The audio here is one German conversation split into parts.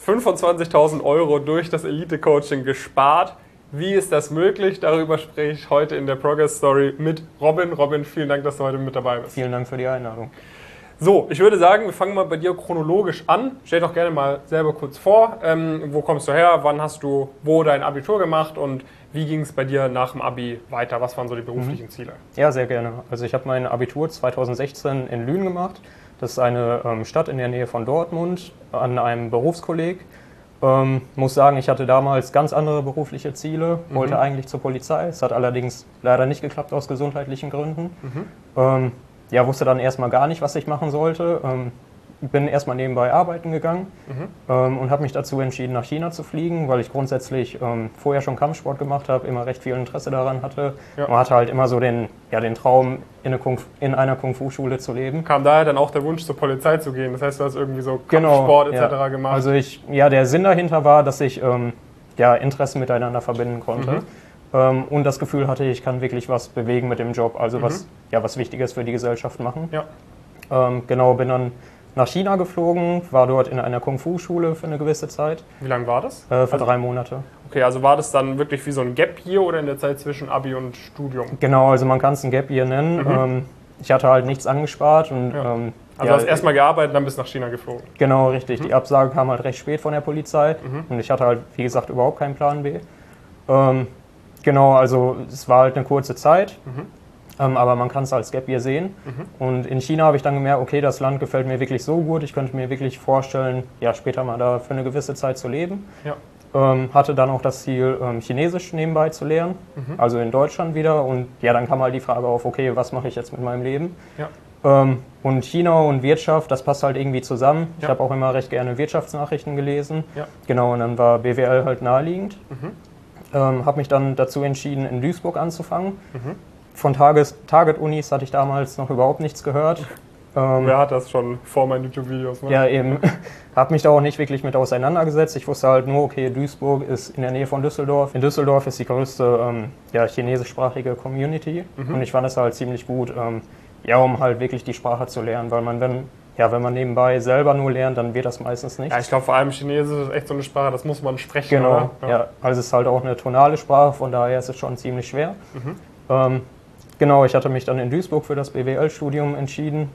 25.000 € durch das Elite-Coaching gespart. Wie ist das möglich? Darüber spreche ich heute in der Progress Story mit Robin. Robin, vielen Dank, dass du heute mit dabei bist. Vielen Dank für die Einladung. So, ich würde sagen, wir fangen mal bei dir chronologisch an. Stell doch gerne mal selber kurz vor. Wo kommst du her? Wann hast du wo dein Abitur gemacht? Und wie ging es bei dir nach dem Abi weiter? Was waren so die beruflichen Ziele? Ja, sehr gerne. Also ich habe mein Abitur 2016 in Lünen gemacht. Das ist eine Stadt in der Nähe von Dortmund an einem Berufskolleg. Muss sagen, ich hatte damals ganz andere berufliche Ziele, wollte eigentlich zur Polizei. Es hat allerdings leider nicht geklappt aus gesundheitlichen Gründen. Wusste dann erstmal gar nicht, was ich machen sollte. Bin erstmal nebenbei arbeiten gegangen und habe mich dazu entschieden, nach China zu fliegen, weil ich grundsätzlich vorher schon Kampfsport gemacht habe, immer recht viel Interesse daran hatte. Ja. Und hatte halt immer so den Traum, in einer Kung-Fu-Schule zu leben. Kam daher dann auch der Wunsch, zur Polizei zu gehen? Das heißt, du hast irgendwie so Kampfsport etc. gemacht? Also der Sinn dahinter war, dass ich Interessen miteinander verbinden konnte. Und das Gefühl hatte, ich kann wirklich was bewegen mit dem Job, also was Wichtiges für die Gesellschaft machen. Ja. Bin dann nach China geflogen, war dort in einer Kung-Fu-Schule für eine gewisse Zeit. Wie lange war das? Für 3 Monate. Okay, also war das dann wirklich wie so ein Gap Year oder in der Zeit zwischen Abi und Studium? Genau, also man kann es ein Gap Year nennen. Ich hatte halt nichts angespart. Und, du hast erstmal gearbeitet, dann bist du nach China geflogen? Genau, richtig. Die Absage kam halt recht spät von der Polizei und ich hatte halt, wie gesagt, überhaupt keinen Plan B. Also es war halt eine kurze Zeit. Aber man kann es als Gap Year sehen. Und in China habe ich dann gemerkt, okay, das Land gefällt mir wirklich so gut, ich könnte mir wirklich vorstellen, später mal da für eine gewisse Zeit zu leben. Ja. Hatte dann auch das Ziel, Chinesisch nebenbei zu lernen, also in Deutschland wieder. Und dann kam halt die Frage auf, okay, was mache ich jetzt mit meinem Leben? Ja. Und China und Wirtschaft, das passt halt irgendwie zusammen. Ich habe auch immer recht gerne Wirtschaftsnachrichten gelesen. Ja. Genau, und dann war BWL halt naheliegend. Habe mich dann dazu entschieden, in Duisburg anzufangen. Von Target-Unis hatte ich damals noch überhaupt nichts gehört. Wer hat das schon vor meinen YouTube-Videos? Ne? Ja, eben. Habe mich da auch nicht wirklich mit auseinandergesetzt. Ich wusste halt nur, okay, Duisburg ist in der Nähe von Düsseldorf. In Düsseldorf ist die größte chinesischsprachige Community. Und ich fand es halt ziemlich gut, um halt wirklich die Sprache zu lernen. Weil wenn man nebenbei selber nur lernt, dann wird das meistens nicht. Ja, ich glaube vor allem Chinesisch ist echt so eine Sprache, das muss man sprechen. Genau, oder? Ja. Also es ist halt auch eine tonale Sprache, von daher ist es schon ziemlich schwer. Ich hatte mich dann in Duisburg für das BWL-Studium entschieden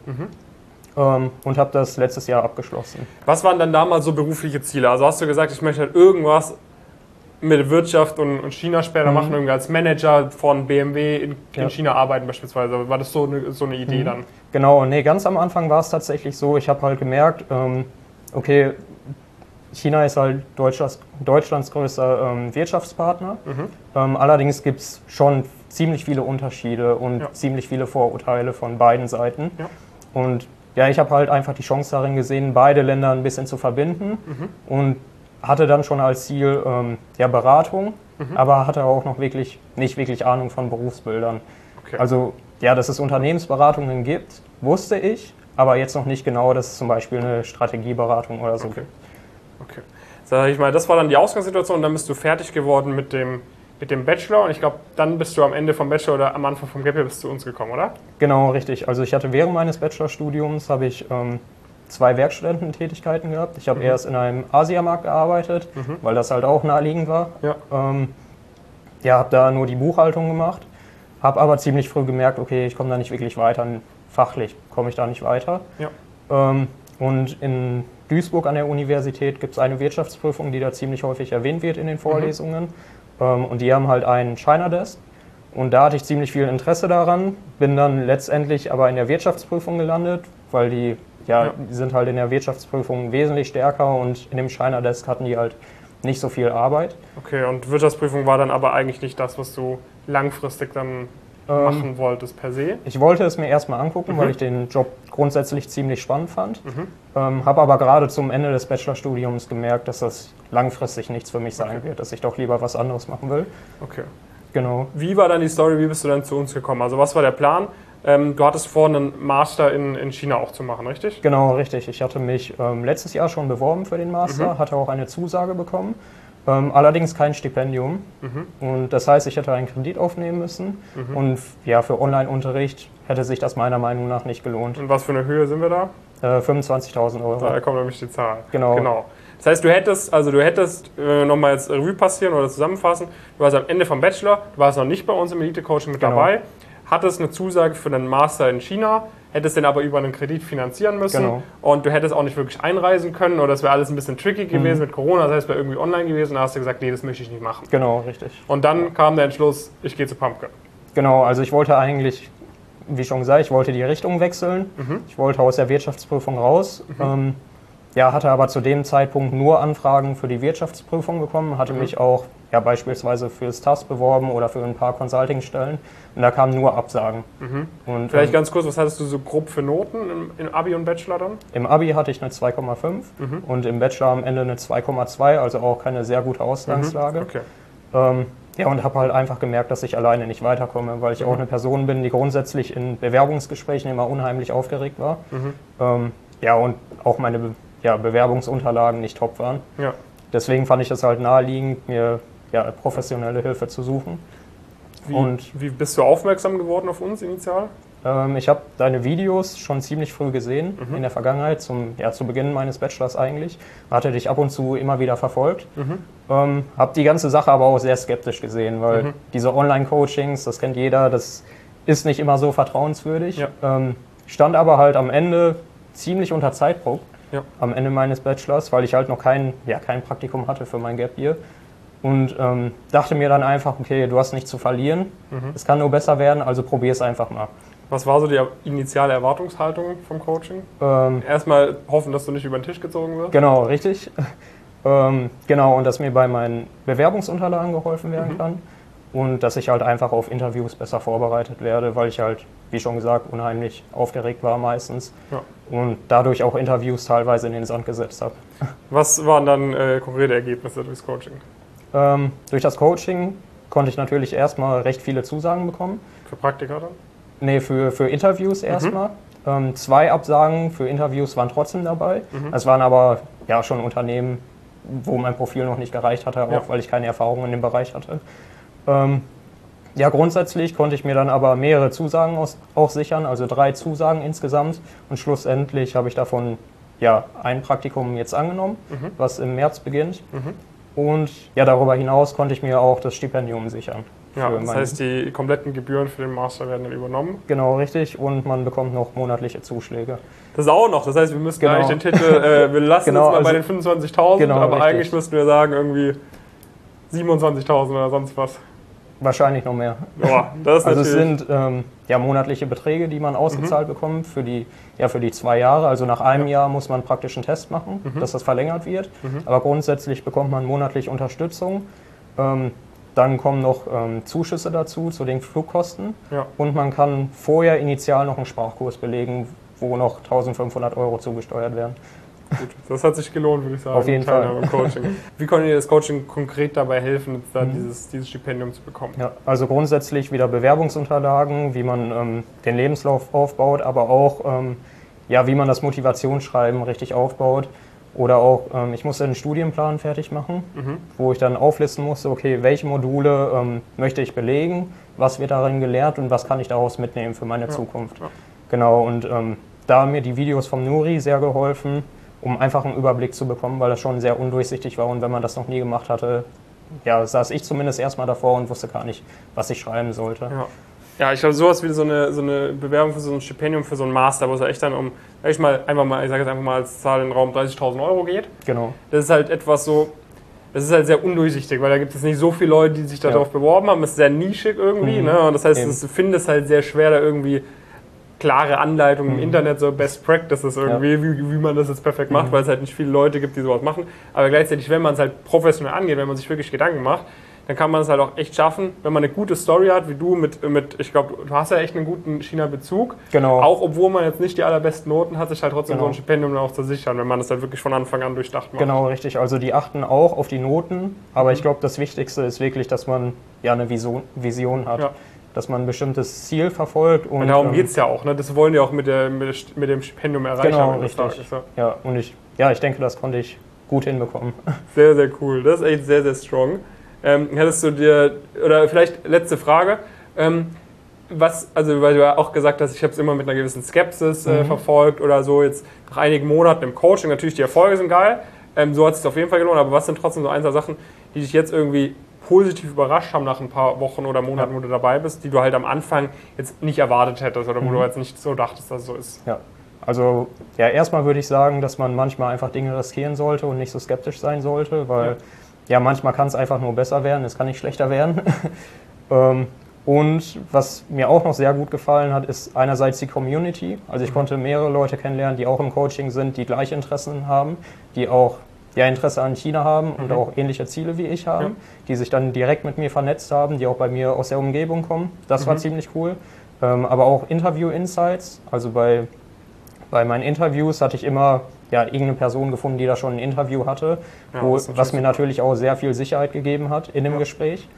und habe das letztes Jahr abgeschlossen. Was waren dann damals so berufliche Ziele? Also hast du gesagt, ich möchte halt irgendwas mit Wirtschaft und China später machen, irgendwie als Manager von BMW in China arbeiten beispielsweise. War das so eine Idee dann? Genau, ganz am Anfang war es tatsächlich so, ich habe halt gemerkt, okay, China ist halt Deutschlands größter Wirtschaftspartner. Allerdings gibt es schon ziemlich viele Unterschiede und ziemlich viele Vorurteile von beiden Seiten. Ja. Und ich habe halt einfach die Chance darin gesehen, beide Länder ein bisschen zu verbinden und hatte dann schon als Ziel Beratung, aber hatte auch noch nicht wirklich Ahnung von Berufsbildern. Okay. Also dass es Unternehmensberatungen gibt, wusste ich, aber jetzt noch nicht genau, dass es zum Beispiel eine Strategieberatung oder so gibt. Okay. Sag ich mal, das war dann die Ausgangssituation und dann bist du fertig geworden mit dem Bachelor und ich glaube, dann bist du am Ende vom Bachelor oder am Anfang vom Gap Year bist du zu uns gekommen, oder? Genau, richtig. Also ich hatte während meines Bachelorstudiums habe ich 2 Werkstudententätigkeiten gehabt. Ich habe erst in einem Asiamarkt gearbeitet, weil das halt auch naheliegend war. Ja. Habe da nur die Buchhaltung gemacht, habe aber ziemlich früh gemerkt, okay, ich komme da nicht wirklich weiter, fachlich komme ich da nicht weiter. Ja. Und in Duisburg an der Universität gibt es eine Wirtschaftsprüfung, die da ziemlich häufig erwähnt wird in den Vorlesungen. Und die haben halt einen China Desk. Und da hatte ich ziemlich viel Interesse daran, bin dann letztendlich aber in der Wirtschaftsprüfung gelandet, weil die sind halt in der Wirtschaftsprüfung wesentlich stärker und in dem China Desk hatten die halt nicht so viel Arbeit. Okay, und Wirtschaftsprüfung war dann aber eigentlich nicht das, was du langfristig dann machen wolltest per se? Ich wollte es mir erstmal angucken, weil ich den Job grundsätzlich ziemlich spannend fand. Habe aber gerade zum Ende des Bachelorstudiums gemerkt, dass das langfristig nichts für mich sein wird, dass ich doch lieber was anderes machen will. Okay. Genau. Wie war dann die Story, wie bist du dann zu uns gekommen? Also was war der Plan? Du hattest vor, einen Master in China auch zu machen, richtig? Genau, richtig. Ich hatte mich letztes Jahr schon beworben für den Master, hatte auch eine Zusage bekommen. Allerdings kein Stipendium. Und das heißt, ich hätte einen Kredit aufnehmen müssen. Und für Online-Unterricht hätte sich das meiner Meinung nach nicht gelohnt. Und was für eine Höhe sind wir da? 25.000 Euro. Da kommt nämlich die Zahl. Genau. Das heißt, du hättest nochmal jetzt Revue passieren oder zusammenfassen, du warst am Ende vom Bachelor, du warst noch nicht bei uns im Elite-Coaching mit dabei, hattest eine Zusage für einen Master in China, hättest den aber über einen Kredit finanzieren müssen und du hättest auch nicht wirklich einreisen können oder das wäre alles ein bisschen tricky gewesen mit Corona, das heißt, es wäre irgendwie online gewesen und da hast du gesagt, nee, das möchte ich nicht machen. Genau, richtig. Und dann kam der Entschluss, ich gehe zu Pumpkin. Genau, also ich wollte eigentlich, wie schon gesagt, ich wollte die Richtung wechseln. Ich wollte aus der Wirtschaftsprüfung raus. Hatte aber zu dem Zeitpunkt nur Anfragen für die Wirtschaftsprüfung bekommen, hatte mich auch beispielsweise fürs TAS beworben oder für ein paar Consulting-Stellen und da kamen nur Absagen. Und, vielleicht ganz kurz, was hattest du so grob für Noten im Abi und Bachelor dann? Im Abi hatte ich eine 2,5 und im Bachelor am Ende eine 2,2, also auch keine sehr gute Ausgangslage. Okay. Und habe halt einfach gemerkt, dass ich alleine nicht weiterkomme, weil ich auch eine Person bin, die grundsätzlich in Bewerbungsgesprächen immer unheimlich aufgeregt war. Und auch meine Bewerbungsunterlagen nicht top waren. Ja. Deswegen fand ich es halt naheliegend, mir professionelle Hilfe zu suchen. Wie bist du aufmerksam geworden auf uns initial? Ich habe deine Videos schon ziemlich früh gesehen, in der Vergangenheit, zu Beginn meines Bachelors eigentlich. Hatte dich ab und zu immer wieder verfolgt. Habe die ganze Sache aber auch sehr skeptisch gesehen, weil diese Online-Coachings, das kennt jeder, das ist nicht immer so vertrauenswürdig. Ja. Stand aber halt am Ende ziemlich unter Zeitdruck, am Ende meines Bachelors, weil ich halt noch kein Praktikum hatte für mein Gap Year. Und dachte mir dann einfach, okay, du hast nichts zu verlieren, es kann nur besser werden, also probier es einfach mal. Was war so die initiale Erwartungshaltung vom Coaching? Erstmal hoffen, dass du nicht über den Tisch gezogen wirst? Genau, richtig. Und dass mir bei meinen Bewerbungsunterlagen geholfen werden kann und dass ich halt einfach auf Interviews besser vorbereitet werde, weil ich halt, wie schon gesagt, unheimlich aufgeregt war meistens und dadurch auch Interviews teilweise in den Sand gesetzt habe. Was waren dann konkrete Ergebnisse durchs Coaching? Durch das Coaching konnte ich natürlich erstmal recht viele Zusagen bekommen. Für Praktika dann? Nee, für Interviews erstmal. 2 Absagen für Interviews waren trotzdem dabei. Es waren aber schon Unternehmen, wo mein Profil noch nicht gereicht hatte, auch weil ich keine Erfahrung in dem Bereich hatte. Grundsätzlich konnte ich mir dann aber mehrere Zusagen auch sichern, also 3 Zusagen insgesamt. Und schlussendlich habe ich davon ein Praktikum jetzt angenommen, was im März beginnt. Und darüber hinaus konnte ich mir auch das Stipendium sichern. Ja, das heißt, die kompletten Gebühren für den Master werden dann übernommen? Genau, richtig. Und man bekommt noch monatliche Zuschläge. Das auch noch. Das heißt, wir müssten eigentlich den Titel, wir lassen uns mal bei den 25.000, aber richtig. Eigentlich müssten wir sagen, irgendwie 27.000 oder sonst was. Wahrscheinlich noch mehr. Ja, das ist also es sind monatliche Beträge, die man ausgezahlt bekommt für die 2 Jahre. Also nach einem Jahr muss man praktisch einen Test machen, dass das verlängert wird. Aber grundsätzlich bekommt man monatlich Unterstützung. Dann kommen noch Zuschüsse dazu zu den Flugkosten. Ja. Und man kann vorher initial noch einen Sprachkurs belegen, wo noch 1.500 € zugesteuert werden. Gut, das hat sich gelohnt, würde ich sagen. Auf jeden Fall. Im Coaching. Wie konnte dir das Coaching konkret dabei helfen, da dieses Stipendium zu bekommen? Ja, also grundsätzlich wieder Bewerbungsunterlagen, wie man den Lebenslauf aufbaut, aber auch wie man das Motivationsschreiben richtig aufbaut. Oder auch, ich musste einen Studienplan fertig machen, wo ich dann auflisten musste, okay, welche Module möchte ich belegen, was wird darin gelehrt und was kann ich daraus mitnehmen für meine Zukunft. Ja. Genau, und da haben mir die Videos vom Nuri sehr geholfen, um einfach einen Überblick zu bekommen, weil das schon sehr undurchsichtig war und wenn man das noch nie gemacht hatte, saß ich zumindest erstmal davor und wusste gar nicht, was ich schreiben sollte. Ja, ich glaube, sowas wie so eine Bewerbung für so ein Stipendium, für so ein Master, wo es echt dann um, ich sage jetzt einfach mal als Zahl in den Raum 30.000 € geht. Genau. Das ist halt etwas so, das ist halt sehr undurchsichtig, weil da gibt es nicht so viele Leute, die sich darauf beworben haben. Es ist sehr nischig irgendwie, ne? Und das heißt, du findest halt sehr schwer, da irgendwie klare Anleitungen im Internet, so Best Practices irgendwie, wie man das jetzt perfekt macht, weil es halt nicht viele Leute gibt, die sowas machen. Aber gleichzeitig, wenn man es halt professionell angeht, wenn man sich wirklich Gedanken macht, dann kann man es halt auch echt schaffen, wenn man eine gute Story hat, wie du mit ich glaube, du hast ja echt einen guten China-Bezug. Genau. Auch obwohl man jetzt nicht die allerbesten Noten hat, sich halt trotzdem so ein Stipendium dann auch zu sichern, wenn man das halt wirklich von Anfang an durchdacht macht. Genau, richtig. Also die achten auch auf die Noten, aber ich glaube, das Wichtigste ist wirklich, dass man eine Vision hat. Ja. Dass man ein bestimmtes Ziel verfolgt. Und darum geht es ja auch, ne? Das wollen die auch mit dem Stipendium erreichen. Genau, richtig. Ja, und ich denke, das konnte ich gut hinbekommen. Sehr, sehr cool. Das ist echt sehr, sehr strong. Hättest du dir, oder vielleicht letzte Frage, weil du ja auch gesagt hast, ich habe es immer mit einer gewissen Skepsis verfolgt oder so, jetzt nach einigen Monaten im Coaching, natürlich die Erfolge sind geil, So hat es sich auf jeden Fall gelohnt. Aber was sind trotzdem so ein, zwei Sachen, die dich jetzt irgendwie positiv überrascht haben nach ein paar Wochen oder Monaten, wo du dabei bist, die du halt am Anfang jetzt nicht erwartet hättest oder wo du jetzt nicht so dachtest, dass es so ist? Ja, also erstmal würde ich sagen, dass man manchmal einfach Dinge riskieren sollte und nicht so skeptisch sein sollte, weil manchmal kann es einfach nur besser werden, es kann nicht schlechter werden. Und was mir auch noch sehr gut gefallen hat, ist einerseits die Community. Also ich konnte mehrere Leute kennenlernen, die auch im Coaching sind, die gleiche Interessen haben, die auch Interesse an China haben und auch ähnliche Ziele wie ich haben, die sich dann direkt mit mir vernetzt haben, die auch bei mir aus der Umgebung kommen. Das war ziemlich cool. Aber auch Interview-Insights. Also bei meinen Interviews hatte ich immer irgendeine Person gefunden, die da schon ein Interview hatte, was mir natürlich auch sehr viel Sicherheit gegeben hat in dem Gespräch.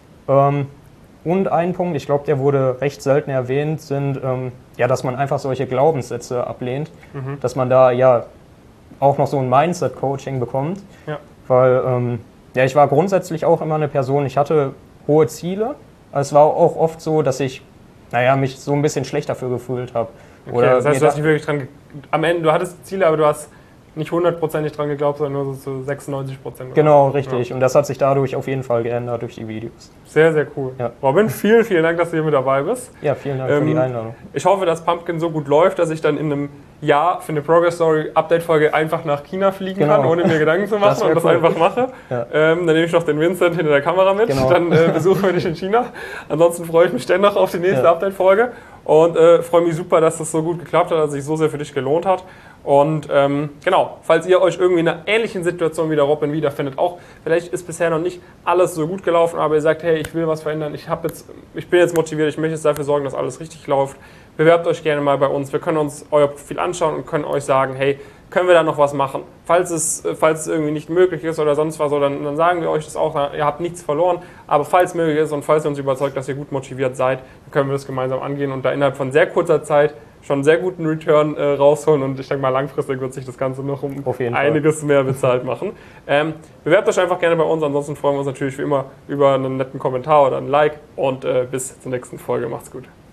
Und ein Punkt, ich glaube, der wurde recht selten erwähnt, sind, dass man einfach solche Glaubenssätze ablehnt, dass man da auch noch so ein Mindset-Coaching bekommt, weil ich war grundsätzlich auch immer eine Person, ich hatte hohe Ziele, aber es war auch oft so, dass ich mich so ein bisschen schlecht dafür gefühlt habe. Okay, das heißt, du hast nicht wirklich am Ende, du hattest Ziele, aber du hast nicht 100%ig dran geglaubt, sondern nur so zu 96%. Genau, richtig. Ja. Und das hat sich dadurch auf jeden Fall geändert durch die Videos. Sehr, sehr cool. Ja. Robin, vielen, vielen Dank, dass du hier mit dabei bist. Ja, vielen Dank für die Einladung. Ich hoffe, dass Pumpkin so gut läuft, dass ich dann in einem Jahr für eine Progress Story Update-Folge einfach nach China fliegen kann, ohne mir Gedanken zu machen und das einfach mache. Ja. Dann nehme ich noch den Vincent hinter der Kamera mit, dann besuchen wir dich in China. Ansonsten freue ich mich dennoch auf die nächste Update-Folge und freue mich super, dass das so gut geklappt hat, dass es sich so sehr für dich gelohnt hat. Und falls ihr euch irgendwie in einer ähnlichen Situation wie der Robin wiederfindet, auch vielleicht ist bisher noch nicht alles so gut gelaufen, aber ihr sagt, hey, ich will was verändern, ich bin jetzt motiviert, ich möchte jetzt dafür sorgen, dass alles richtig läuft, bewerbt euch gerne mal bei uns, wir können uns euer Profil anschauen und können euch sagen, hey, können wir da noch was machen? Falls es irgendwie nicht möglich ist oder sonst was, dann sagen wir euch das auch, ihr habt nichts verloren, aber falls möglich ist und falls ihr uns überzeugt, dass ihr gut motiviert seid, dann können wir das gemeinsam angehen und da innerhalb von sehr kurzer Zeit schon einen sehr guten Return rausholen und ich denke mal, langfristig wird sich das Ganze noch um einiges mehr bezahlt machen. Bewerbt euch einfach gerne bei uns, ansonsten freuen wir uns natürlich wie immer über einen netten Kommentar oder ein Like und bis zur nächsten Folge. Macht's gut.